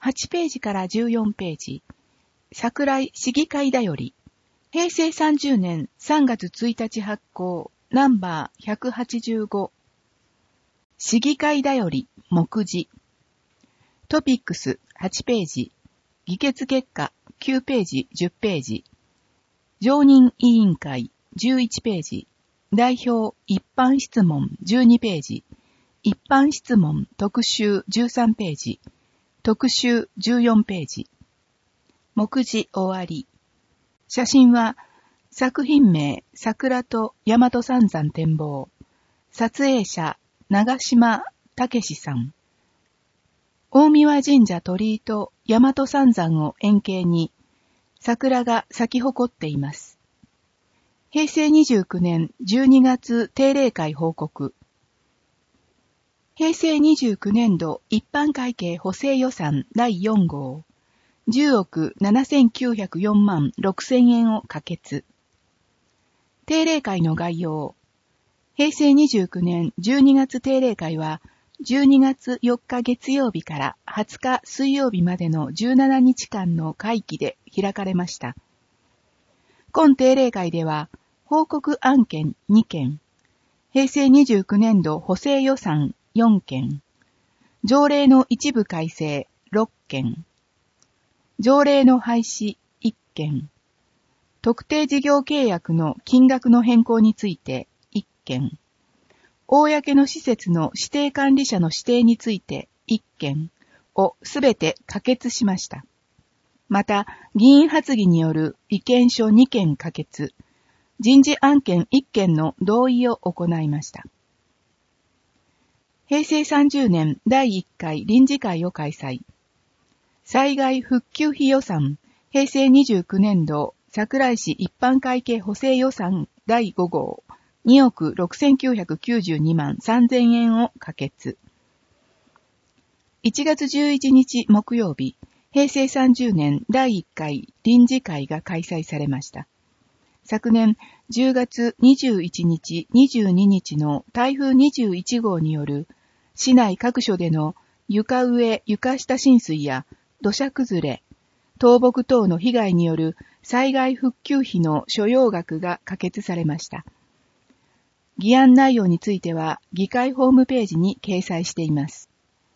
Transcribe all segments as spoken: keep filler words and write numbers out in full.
はちページからじゅうよんページ。桜井市議会だより。へいせいさんじゅうねんさんがつついたち発行、ナンバーひゃくはちじゅうご。市議会だより、目次。トピックスはちページ。議決結果きゅうページじゅっページ。常任委員会じゅういちページ。代表一般質問じゅうにページ。一般質問特集じゅうさんページ。特集じゅうよんページ。目次終わり。写真は、作品名、桜と大和三山展望。撮影者、長島武史さん。大神神社鳥居と大和三山を円形に、桜が咲き誇っています。へいせいにじゅうきゅうねんじゅうにがつ定例会報告。へいせいにじゅうきゅうねんど一般会計補正予算だいよん号。じゅうおくななせんきゅうひゃくよんまんろくせんえんを可決。定例会の概要。へいせいにじゅうきゅうねんじゅうにがつ定例会は、じゅうにがつよっか月曜日からはつか水曜日までのじゅうしちにちかんの会期で開かれました。今定例会では、報告案件にけん、へいせいにじゅうきゅうねんど補正予算よんけん、条例の一部改正ろっけん、条例の廃止いっけん、特定事業契約の金額の変更についていっけん、公の施設の指定管理者の指定についていっけんをすべて可決しました。また、議員発議による意見書にけん可決、人事案件いっけんの同意を行いました。へいせいさんじゅうねんだいいっかい臨時会を開催。災害復旧費予算、へいせいにじゅうきゅうねんど桜井市一般会計補正予算だいご号、におくろくせんきゅうひゃくきゅうじゅうにまんさんぜんえんを可決。いちがつじゅういちにち木曜日、へいせいさんじゅうねんだいいっかい臨時会が開催されました。昨年じゅうがつにじゅういちにち、にじゅうににちの台風にじゅういち号による市内各所での床上・床下浸水や土砂崩れ、倒木等の被害による災害復旧費の所要額が可決されました。議案内容については議会ホームページに掲載しています。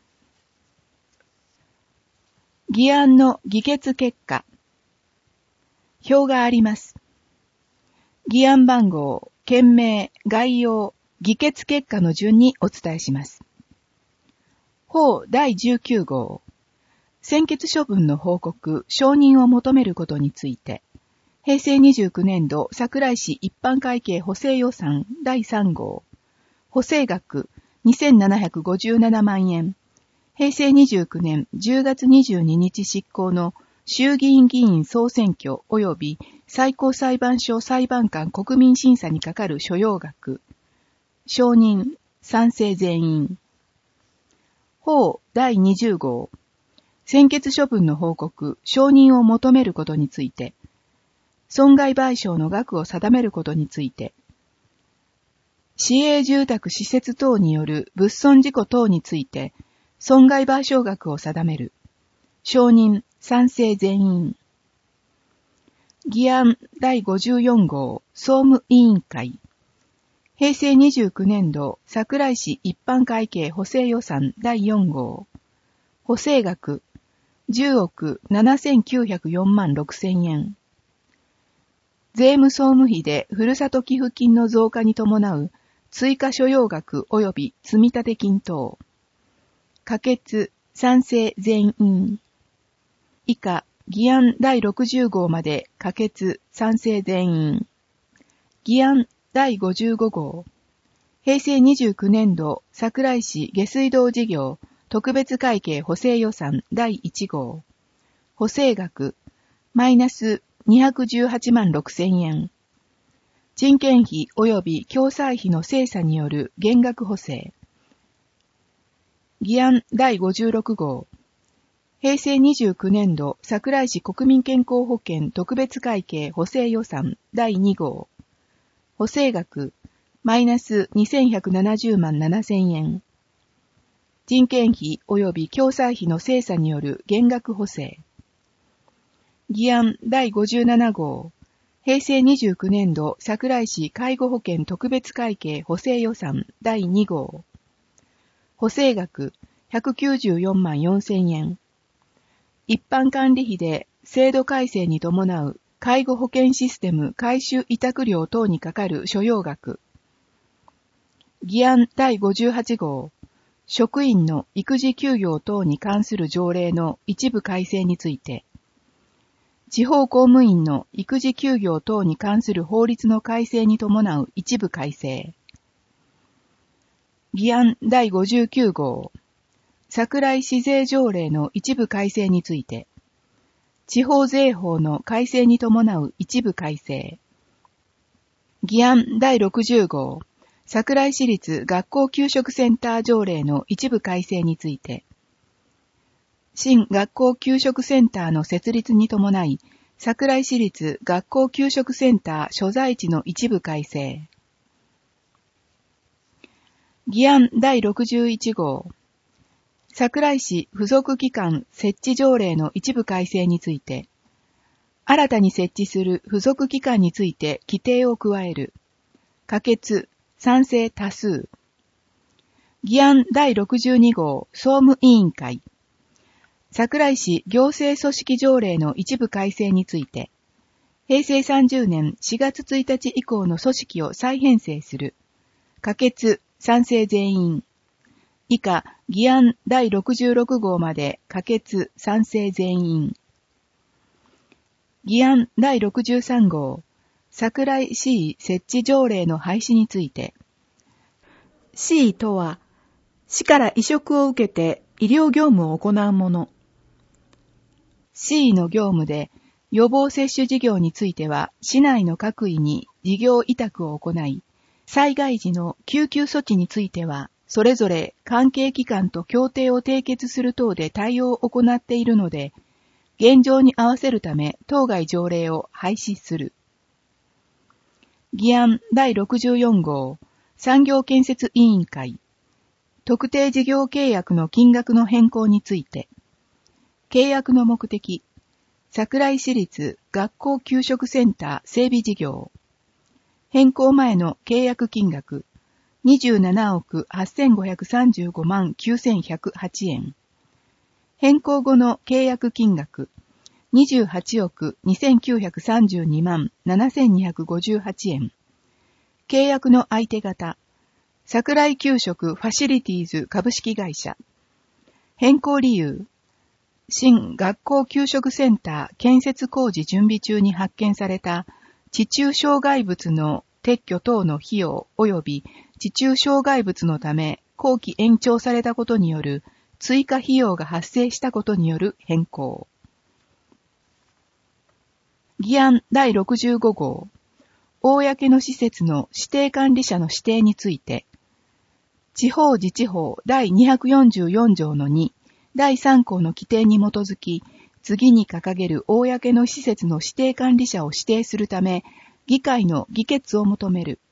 議案の議決結果。表があります。議案番号、件名、概要、議決結果の順にお伝えします。法だいじゅうきゅう号。専決処分の報告、承認を求めることについて。へいせいにじゅうきゅうねんど桜井市一般会計補正予算だいさん号。補正額にせんななひゃくごじゅうななまんえん。へいせいにじゅうきゅうねんじゅうがつにじゅうににち執行の衆議院議員総選挙及び最高裁判所裁判官国民審査にかかる所要額。承認、賛成全員。法だいにじゅう号。専決処分の報告、承認を求めることについて。損害賠償の額を定めることについて。市営住宅施設等による物損事故等について、損害賠償額を定める。承認、賛成全員。議案だいごじゅうよん号、総務委員会。へいせいにじゅうきゅうねんど桜井市一般会計補正予算だいよん号。補正額、じゅうおくななせんきゅうひゃくよんまんろくせんえん。税務総務費でふるさと寄付金の増加に伴う追加所要額及び積立金等。可決、賛成全員。以下、議案だいろくじゅう号まで可決、賛成全員。議案だいごじゅうご号。へいせいにじゅうきゅうねんど桜井市下水道事業特別会計補正予算だいいち号。補正額、マイナスにひゃくじゅうはちまんろくせんえん。人件費及び共済費の精査による減額補正。議案だいごじゅうろく号。へいせいにじゅうきゅうねんど桜井市国民健康保険特別会計補正予算だいに号。補正額、マイナスにせんひゃくななじゅうまんななせんえん。 人件費及び共済費の精査による減額補正。議案だいごじゅうなな号、平成にじゅうきゅうねん度桜井市介護保険特別会計補正予算だいに号。補正額ひゃくきゅうじゅうよんまんよんせんえん。一般管理費で制度改正に伴う介護保険システム改修委託料等にかかる所要額。議案だいごじゅうはち号、職員の育児休業等に関する条例の一部改正について、地方公務員の育児休業等に関する法律の改正に伴う一部改正。議案だいごじゅうきゅう号、桜井市税条例の一部改正について、地方税法の改正に伴う一部改正。議案だいろくじゅう号、桜井市立学校給食センター条例の一部改正について、新学校給食センターの設立に伴い、桜井市立学校給食センター所在地の一部改正。議案だいろくじゅういち号、桜井市付属機関設置条例の一部改正について、新たに設置する付属機関について規定を加える。可決、賛成多数。議案だいろくじゅうに号、総務委員会。桜井市行政組織条例の一部改正について、平成さんじゅうねんしがつついたち以降の組織を再編成する。可決、賛成全員。以下、議案だいろくじゅうろく号まで可決、賛成全員。議案だいろくじゅうさん号、桜井市設置条例の廃止について、市とは、市から委嘱を受けて医療業務を行うもの。市の業務で予防接種事業については、市内の各位に事業委託を行い、災害時の救急措置については、それぞれ関係機関と協定を締結する等で対応を行っているので、現状に合わせるため当該条例を廃止する。議案だいろくじゅうよん号、産業建設委員会。特定事業契約の金額の変更について、契約の目的、桜井市立学校給食センター整備事業。変更前の契約金額、にじゅうななおくはっせんごひゃくさんじゅうごまんきゅうせんひゃくはちえん。変更後の契約金額、にじゅうはちおくにせんきゅうひゃくさんじゅうにまんななせんにひゃくごじゅうはちえん。契約の相手方、桜井給食ファシリティーズ株式会社。変更理由、新学校給食センター建設工事準備中に発見された地中障害物の撤去等の費用及び地中障害物のため後期延長されたことによる追加費用が発生したことによる変更。議案だいろくじゅうご号、公の施設の指定管理者の指定について、地方自治法だいにひゃくよんじゅうよん条のに、だいさん項の規定に基づき、次に掲げる公の施設の指定管理者を指定するため、議会の議決を求める。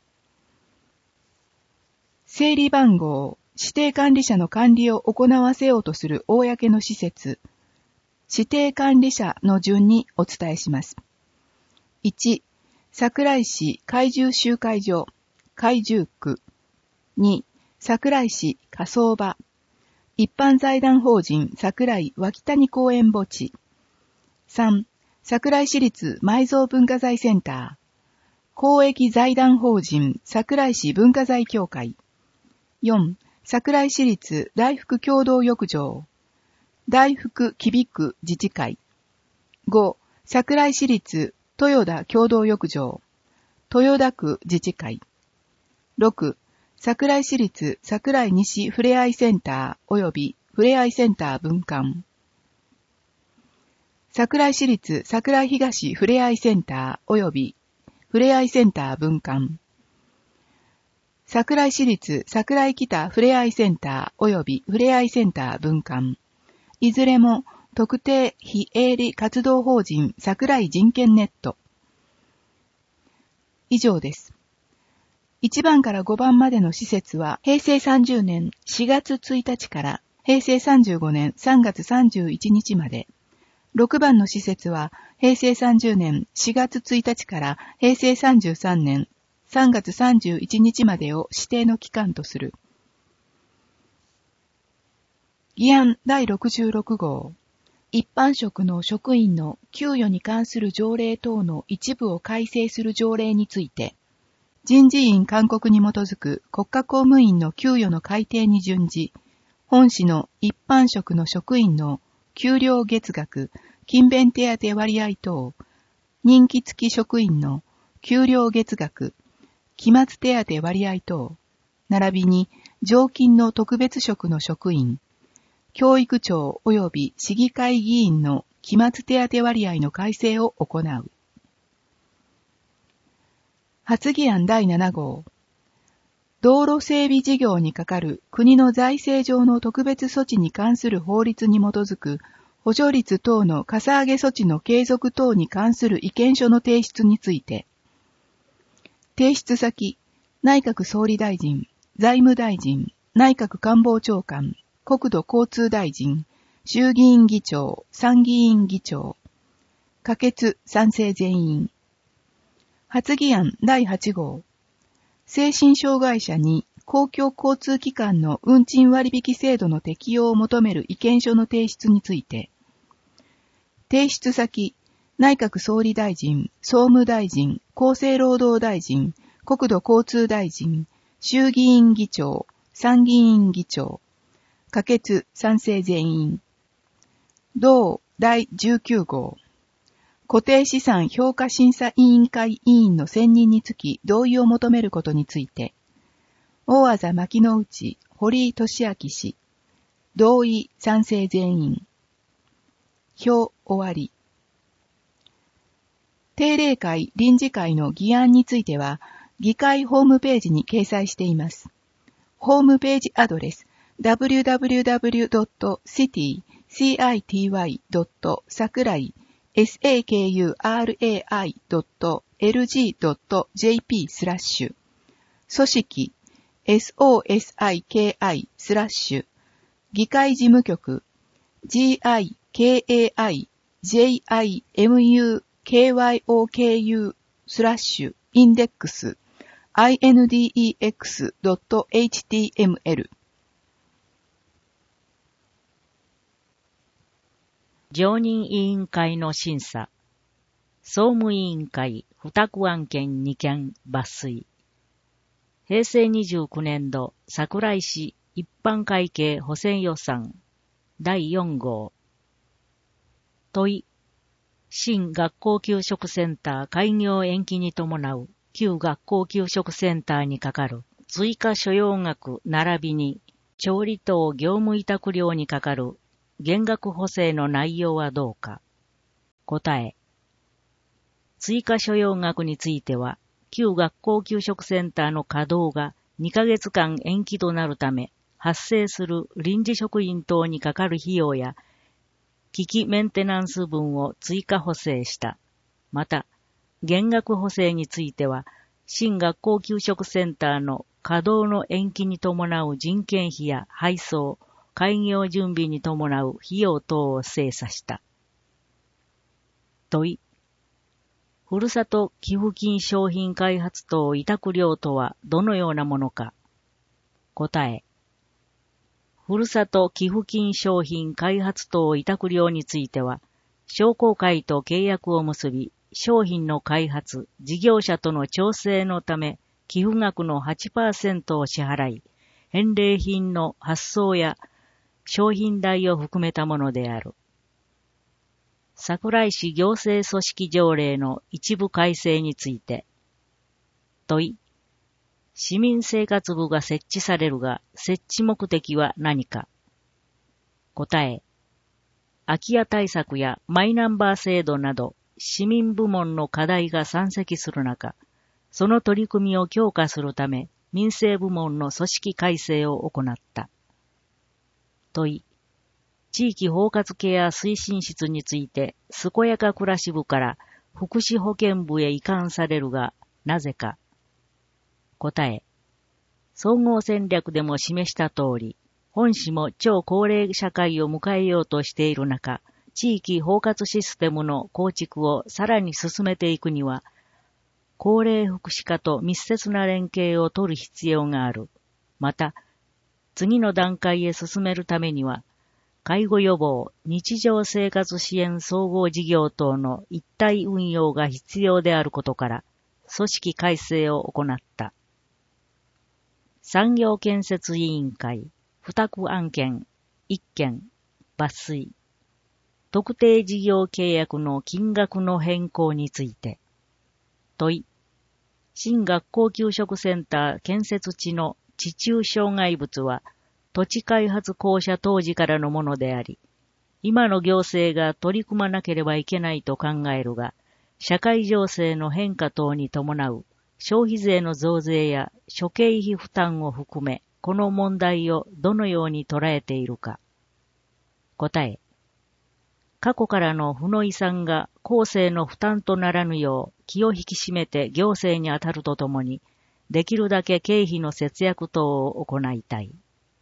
整理番号、指定管理者の管理を行わせようとする公の施設、指定管理者の順にお伝えします。いち、桜井市海獣集会所、海獣区。に、桜井市火葬場。一般財団法人桜井脇谷公園墓地。さん、桜井市立埋蔵文化財センター。公益財団法人桜井市文化財協会。よん、桜井市立大福共同浴場。大福吉備区自治会。ご、桜井市立豊田共同浴場。豊田区自治会。ろく、桜井市立桜井西ふれあいセンター及びふれあいセンター分館。桜井市立桜井東ふれあいセンター及びふれあいセンター分館。桜井市立桜井北ふれあいセンター及びふれあいセンター分館。いずれも特定非営利活動法人桜井人権ネット。以上です。いちばんからごばんまでの施設は平成さんじゅうねんしがつついたちからへいせいさんじゅうごねんさんがつさんじゅういちにちまで、ろくばんの施設はへいせいさんじゅうねんしがつついたちからへいせいさんじゅうさんねんさんがつさんじゅういちにちまでを指定の期間とする。議案だいろくじゅうろくごう。一般職の職員の給与に関する条例等の一部を改正する条例について、人事院勧告に基づく国家公務員の給与の改定に準じ、本市の一般職の職員の給料月額、勤勉手当割合等、任期付き職員の給料月額、期末手当割合等、並びに常勤の特別職の職員、教育庁及び市議会議員の期末手当割合の改正を行う。発議案だいななごう。道路整備事業にかかる国の財政上の特別措置に関する法律に基づく補助率等のかさ上げ措置の継続等に関する意見書の提出について、提出先、内閣総理大臣、財務大臣、内閣官房長官、国土交通大臣、衆議院議長、参議院議長、可決・賛成全員。発議案だいはちごう。精神障害者に公共交通機関の運賃割引制度の適用を求める意見書の提出について、提出先、内閣総理大臣、総務大臣、厚生労働大臣、国土交通大臣、衆議院議長、参議院議長、可決・賛成全員。同だいじゅうきゅうごう。固定資産評価審査委員会委員の選任につき同意を求めることについて、大字牧之内、堀井俊明氏、同意・賛成全員。表終わり。定例会・臨時会の議案については、議会ホームページに掲載しています。ホームページアドレス ダブリューダブリューダブリュードットシティドットサクライ サクライ ドット エルジー ドット ジェーピー スラッシュ組織 ソシキ スラッシュ議会事務局 ジーアイケーエーアイジェイアイエムユーケーワイオーケーユー スラッシュインデックス インデックス ドット エイチティーエムエル。 常任委員会の審査。総務委員会付託案件にけん抜粋。へいせいにじゅうきゅうねんど桜井市一般会計補正予算だいよんごう。問い。新学校給食センター開業延期に伴う旧学校給食センターにかかる追加所要額並びに調理等業務委託料にかかる減額補正の内容はどうか。答え。追加所要額については、旧学校給食センターの稼働がにかげつかん延期となるため、発生する臨時職員等にかかる費用や、機器メンテナンス分を追加補正した。また、減額補正については、新学校給食センターの稼働の延期に伴う人件費や配送、開業準備に伴う費用等を精査した。問い。ふるさと寄付金商品開発等委託料とはどのようなものか。答え。ふるさと寄付金商品開発等委託料については、商工会と契約を結び、商品の開発、事業者との調整のため、寄付額の はちパーセント を支払い、返礼品の発送や商品代を含めたものである。桜井市行政組織条例の一部改正について。問い。市民生活部が設置されるが、設置目的は何か。答え。空き家対策やマイナンバー制度など、市民部門の課題が山積する中、その取り組みを強化するため、民生部門の組織改正を行った。問い。地域包括ケア推進室について、健やか暮らし部から福祉保健部へ移管されるが、なぜか。答え。総合戦略でも示した通り、 本市も超高齢社会を迎えようとしている中、地域包括システムの構築をさらに進めていくには、高齢福祉課と密接な連携を取る必要がある。また、次の段階へ進めるためには、介護予防、日常生活支援総合事業等の一体運用が必要であることから、組織改正を行った。産業建設委員会、付託案件、いっけん、抜粋。特定事業契約の金額の変更について。問い。新学校給食センター建設地の地中障害物は、土地開発公社当時からのものであり、今の行政が取り組まなければいけないと考えるが、社会情勢の変化等に伴う消費税の増税や諸経費負担を含め、この問題をどのように捉えているか。答え。過去からの負の遺産が後世の負担とならぬよう気を引き締めて行政に当たるとともに、できるだけ経費の節約等を行いたい。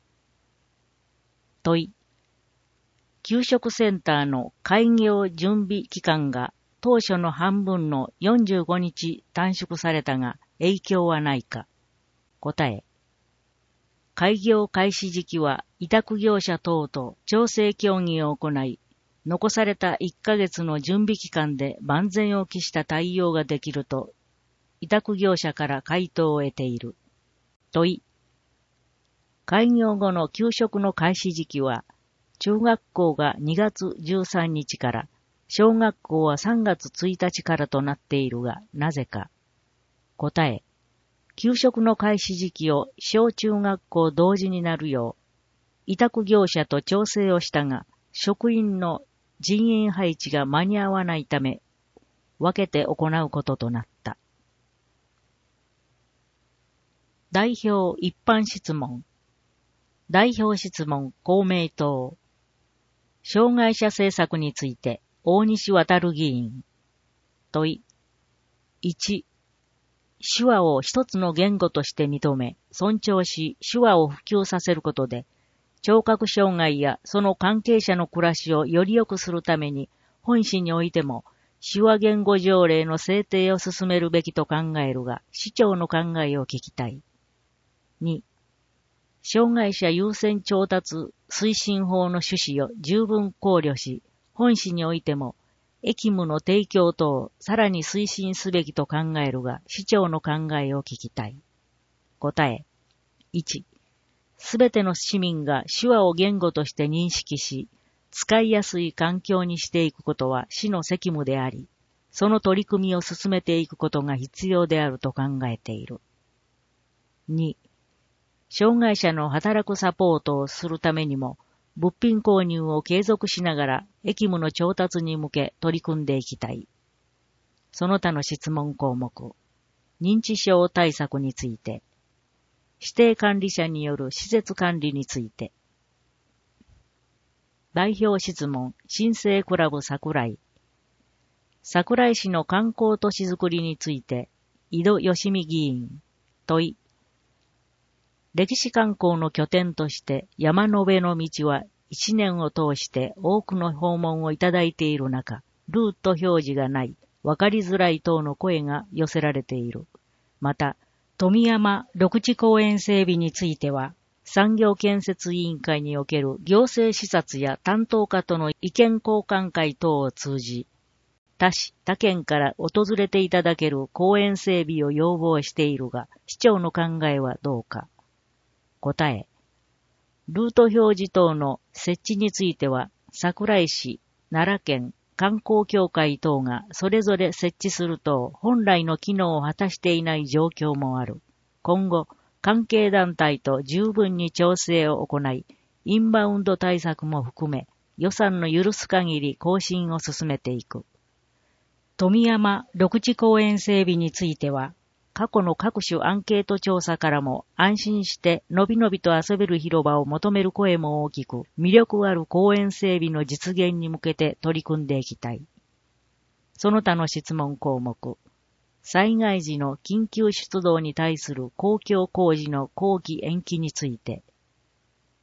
問い。給食センターの開業準備期間が当初の半分のよんじゅうごにち短縮されたが影響はないか。答え。開業開始時期は委託業者等と調整協議を行い、残されたいっかげつの準備期間で万全を期した対応ができると、委託業者から回答を得ている。問い。開業後の給食の開始時期は、中学校がにがつじゅうさんにちから、小学校はさんがつついたちからとなっているが、なぜか。答え。給食の開始時期を小中学校同時になるよう、委託業者と調整をしたが、職員の人員配置が間に合わないため、分けて行うこととなった。代表一般質問。代表質問公明党。障害者政策について大西渡議員。問い。いち、手話を一つの言語として認め、尊重し、手話を普及させることで、聴覚障害やその関係者の暮らしをより良くするために、本市においても、手話言語条例の制定を進めるべきと考えるが、市長の考えを聞きたい。に、障害者優先調達推進法の趣旨を十分考慮し、本市においても、役務の提供等をさらに推進すべきと考えるが、市長の考えを聞きたい。答え。いち、すべての市民が手話を言語として認識し、使いやすい環境にしていくことは市の責務であり、その取り組みを進めていくことが必要であると考えている。に、障害者の働くサポートをするためにも、物品購入を継続しながら、役務の調達に向け取り組んでいきたい。その他の質問項目、認知症対策について、指定管理者による施設管理について、代表質問、新生クラブ桜井。桜井市の観光都市づくりについて、井戸義美議員、問い。歴史観光の拠点として山辺の道は一年を通して多くの訪問をいただいている中、ルート表示がない、わかりづらい等の声が寄せられている。また、富山緑地公園整備については、産業建設委員会における行政視察や担当課との意見交換会等を通じ、他市他県から訪れていただける公園整備を要望しているが、市長の考えはどうか。答え。ルート表示等の設置については、桜井市、奈良県、観光協会等がそれぞれ設置すると本来の機能を果たしていない状況もある。今後、関係団体と十分に調整を行い、インバウンド対策も含め、予算の許す限り更新を進めていく。富山緑地公園整備については、過去の各種アンケート調査からも安心してのびのびと遊べる広場を求める声も大きく、魅力ある公園整備の実現に向けて取り組んでいきたい。その他の質問項目、災害時の緊急出動に対する公共工事の後期延期について、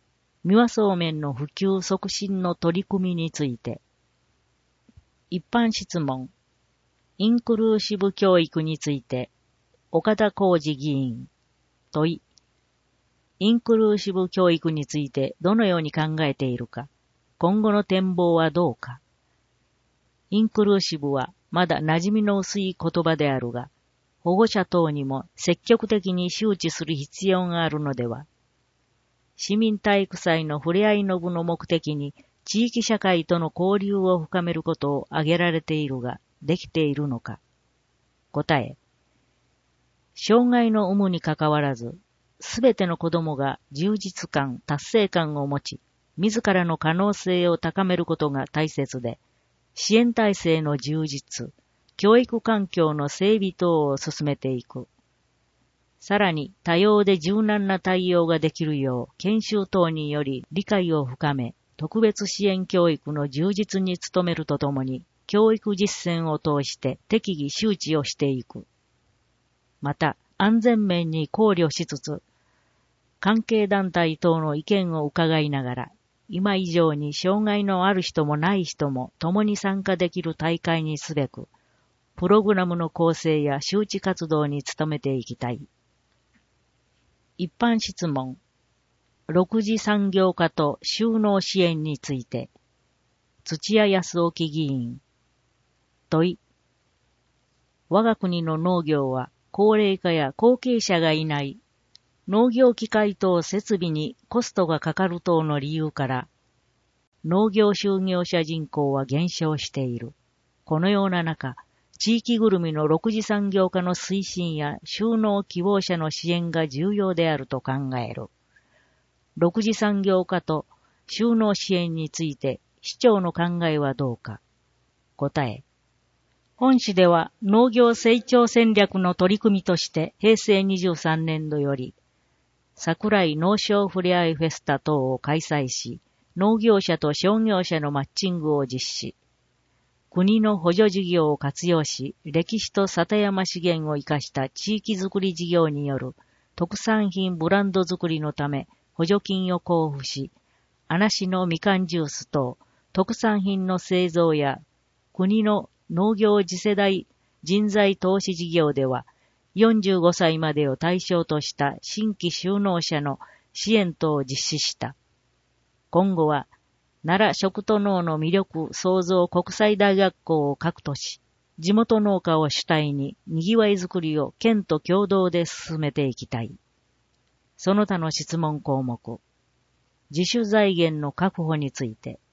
三輪そうめんの普及促進の取り組みについて。一般質問。インクルーシブ教育について、岡田浩二議員。問い。インクルーシブ教育についてどのように考えているか、今後の展望はどうか。インクルーシブはまだ馴染みの薄い言葉であるが、保護者等にも積極的に周知する必要があるのでは。市民体育祭のふれあいの部の目的に地域社会との交流を深めることを挙げられているが、できているのか。答え。障害の有無にかかわらず、すべての子供が充実感、達成感を持ち、自らの可能性を高めることが大切で、支援体制の充実、教育環境の整備等を進めていく。さらに多様で柔軟な対応ができるよう研修等により理解を深め、特別支援教育の充実に努めるとともに、教育実践を通して適宜周知をしていく。また、安全面に考慮しつつ、関係団体等の意見を伺いながら、今以上に障害のある人もない人も共に参加できる大会にすべく、プログラムの構成や周知活動に努めていきたい。一般質問。六次産業化と就農支援について、土屋康興議員。問い。我が国の農業は高齢化や後継者がいない農業機械等設備にコストがかかる等の理由から、農業就業者人口は減少している。このような中、地域ぐるみの六次産業化の推進や就農希望者の支援が重要であると考える。六次産業化と就農支援について市長の考えはどうか。答え。本市では農業成長戦略の取り組みとして平成にじゅうさんねんどより桜井農商ふれあいフェスタ等を開催し、農業者と商業者のマッチングを実施。国の補助事業を活用し、歴史と里山資源を生かした地域づくり事業による特産品ブランドづくりのため補助金を交付し、穴市のみかんジュース等特産品の製造や国の農業次世代人材投資事業では、よんじゅうごさいまでを対象とした新規就農者の支援等を実施した。今後は、奈良食と農の魅力創造国際大学校を核とし、地元農家を主体に賑わいづくりを県と共同で進めていきたい。その他の質問項目。自主財源の確保について。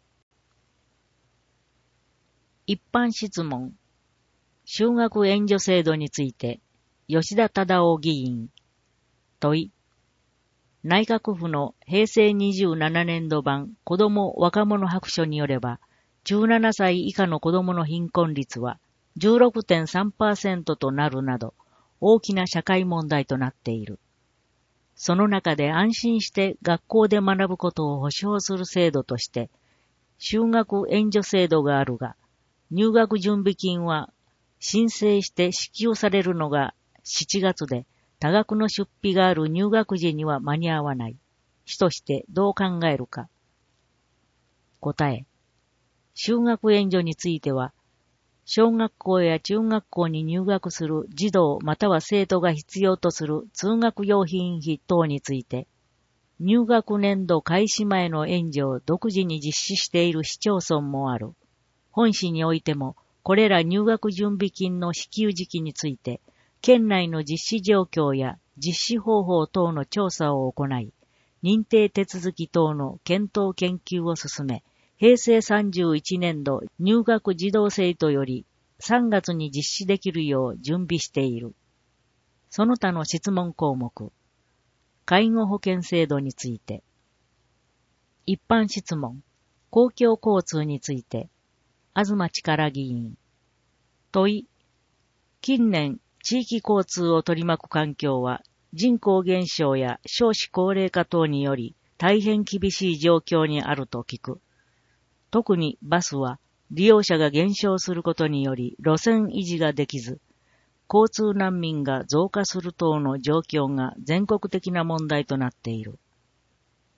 一般質問。就学援助制度について、吉田忠夫議員。問い。内閣府の平成にじゅうななねんど版子ども若者白書によれば、じゅうななさい以下の子どもの貧困率は じゅうろくてんさんパーセント となるなど、大きな社会問題となっている。その中で安心して学校で学ぶことを保障する制度として、就学援助制度があるが、入学準備金は申請して支給されるのがしちがつで、多額の出費がある入学時には間に合わない。主としてどう考えるか。答え。就学援助については、小学校や中学校に入学する児童または生徒が必要とする通学用品費等について、入学年度開始前の援助を独自に実施している市町村もある。本市においても、これら入学準備金の支給時期について、県内の実施状況や実施方法等の調査を行い、認定手続き等の検討研究を進め、平成さんじゅういちねんど入学児童生徒よりさんがつに実施できるよう準備している。その他の質問項目。介護保険制度について。一般質問。公共交通について。東力議員。問い。近年、地域交通を取り巻く環境は人口減少や少子高齢化等により大変厳しい状況にあると聞く。特にバスは利用者が減少することにより路線維持ができず、交通難民が増加する等の状況が全国的な問題となっている。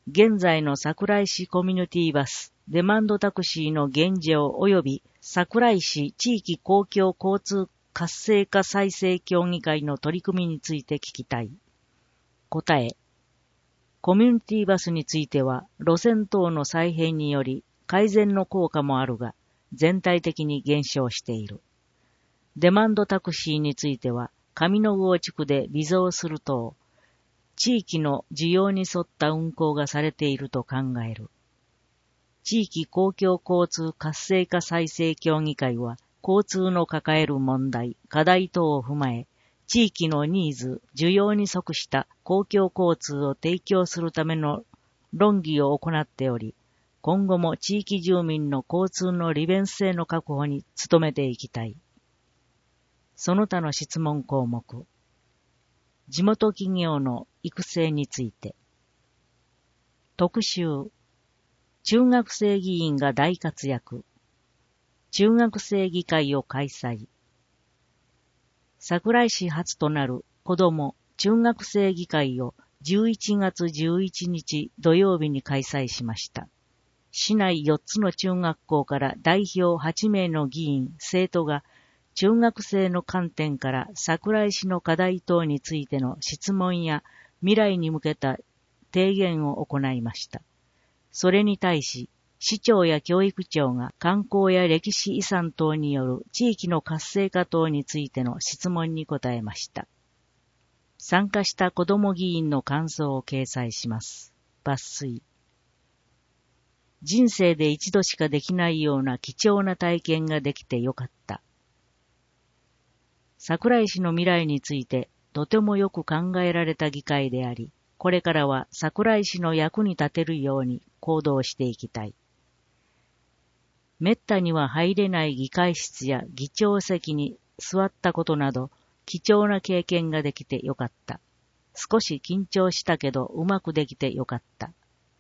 現在の桜井市コミュニティバス、デマンドタクシーの現状及び桜井市地域公共交通活性化再生協議会の取り組みについて聞きたい。答え。コミュニティバスについては、路線等の再編により改善の効果もあるが、全体的に減少している。デマンドタクシーについては、上野郷地区で微増する等、地域の需要に沿った運行がされていると考える。地域公共交通活性化再生協議会は、交通の抱える問題、課題等を踏まえ、地域のニーズ、需要に即した公共交通を提供するための論議を行っており、今後も地域住民の交通の利便性の確保に努めていきたい。その他の質問項目。地元企業の育成について。特集。中学生議員が大活躍。中学生議会を開催。桜井市初となる子ども中学生議会をじゅういちがつじゅういちにち土曜日に開催しました。市内よっつの中学校から代表はちめいの議員、生徒が中学生の観点から桜井市の課題等についての質問や未来に向けた提言を行いました。それに対し、市長や教育長が観光や歴史遺産等による地域の活性化等についての質問に答えました。参加した子ども議員の感想を掲載します。抜粋。人生で一度しかできないような貴重な体験ができてよかった。桜井市の未来についてとてもよく考えられた議会であり、これからは桜井市の役に立てるように行動していきたい。めったには入れない議会室や議長席に座ったことなど貴重な経験ができてよかった。少し緊張したけどうまくできてよかった。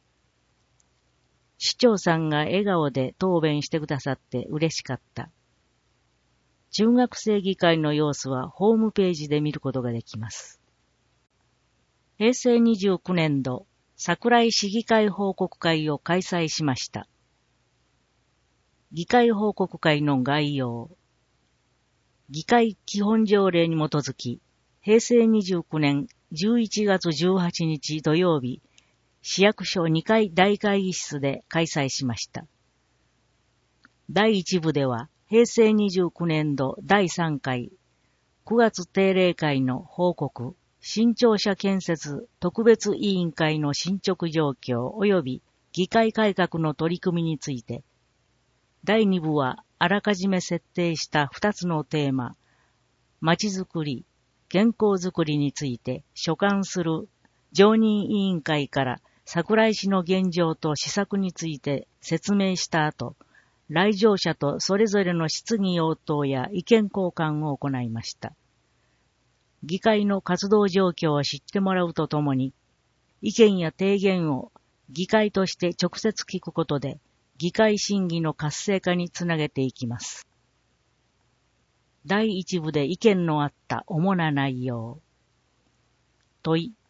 市長さんが笑顔で答弁してくださって嬉しかった。中学生議会の様子はホームページで見ることができます。へいせいにじゅうきゅうねんど、桜井市議会報告会を開催しました。議会報告会の概要。議会基本条例に基づき、へいせいにじゅうきゅうねんじゅういちがつじゅうはちにち土曜日、市役所にかい大会議室で開催しました。だいいちぶでは、へいせいにじゅうきゅうねんどだいさんかい、くがつ定例会の報告、新庁舎建設特別委員会の進捗状況及び議会改革の取り組みについて、だいにぶはあらかじめ設定したふたつのテーマ、まちづくり、健康づくりについて所管する常任委員会から桜井市の現状と施策について説明した後、来場者とそれぞれの質疑応答や意見交換を行いました。議会の活動状況を知ってもらうとともに、意見や提言を議会として直接聞くことで、議会審議の活性化につなげていきます。だいいちぶで意見のあった主な内容。問い。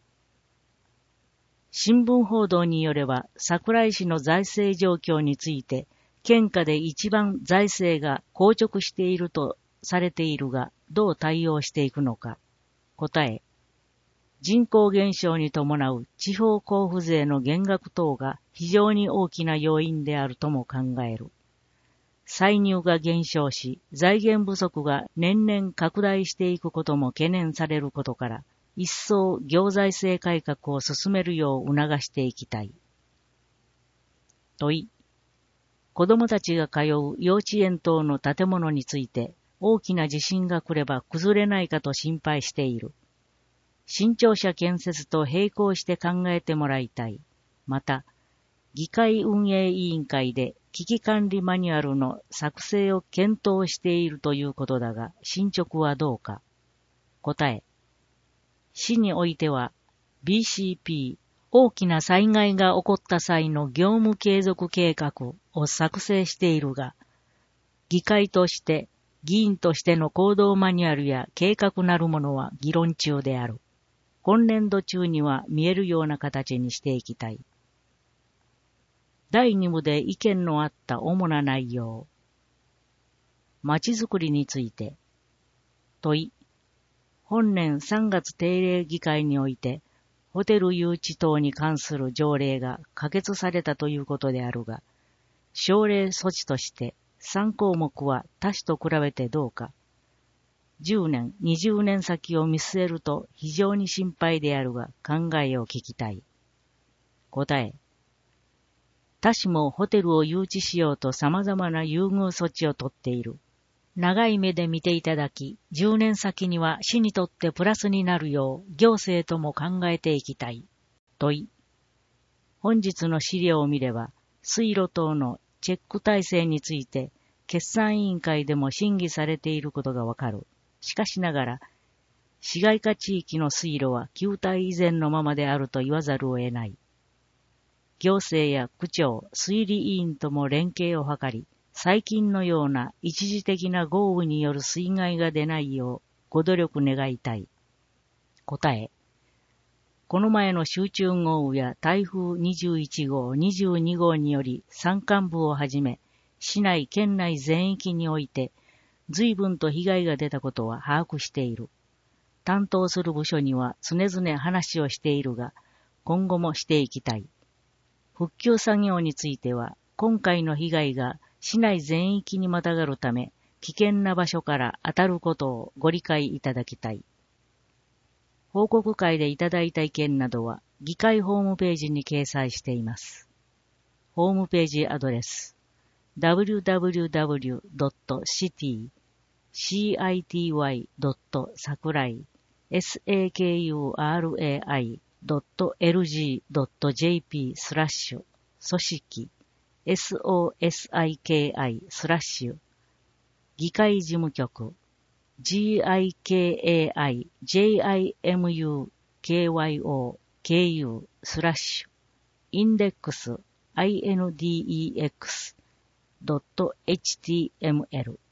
新聞報道によれば、桜井市の財政状況について、県下で一番財政が硬直しているとされているが、どう対応していくのか。答え。人口減少に伴う地方交付税の減額等が非常に大きな要因であるとも考える。歳入が減少し、財源不足が年々拡大していくことも懸念されることから、一層行財政改革を進めるよう促していきたい。問い。子どもたちが通う幼稚園等の建物について、大きな地震が来れば崩れないかと心配している。新庁舎建設と並行して考えてもらいたい。また、議会運営委員会で危機管理マニュアルの作成を検討しているということだが、進捗はどうか。答え。市においては、ビーシーピー、大きな災害が起こった際の業務継続計画を作成しているが、議会として、議員としての行動マニュアルや計画なるものは議論中である。今年度中には見えるような形にしていきたい。 だいに部で意見のあった主な内容。まちづくりについて。問い。本年さんがつ定例議会において、ホテル誘致等に関する条例が可決されたということであるが、奨励措置としてさんこうもくは他種と比べてどうか。じゅうねん、にじゅうねん先を見据えると非常に心配であるが考えを聞きたい。答え。他種もホテルを誘致しようと様々な優遇措置をとっている。長い目で見ていただき、じゅうねん先には市にとってプラスになるよう行政とも考えていきたい。問い。本日の資料を見れば、水路等のチェック体制について、決算委員会でも審議されていることがわかる。しかしながら、市街化地域の水路は旧態以前のままであると言わざるを得ない。行政や区長、推理委員とも連携を図り、最近のような一時的な豪雨による水害が出ないようご努力願いたい。答え。この前の集中豪雨や台風にじゅういちごう、にじゅうにごうにより山間部をはじめ、市内県内全域において、随分と被害が出たことは把握している。担当する部署には常々話をしているが、今後もしていきたい。復旧作業については、今回の被害が市内全域にまたがるため、危険な場所から当たることをご理解いただきたい。報告会でいただいた意見などは、議会ホームページに掲載しています。ホームページアドレス、ダブリューダブリューダブリュードットシティシーアイティーワイドットサクライ サクライドットエルジードットジェーピー スラッシュ組織 ソシキ スラッシュ議会事務局 ギカイジムキョスラッシュインデックス インデックス ドットエイチティーエムエル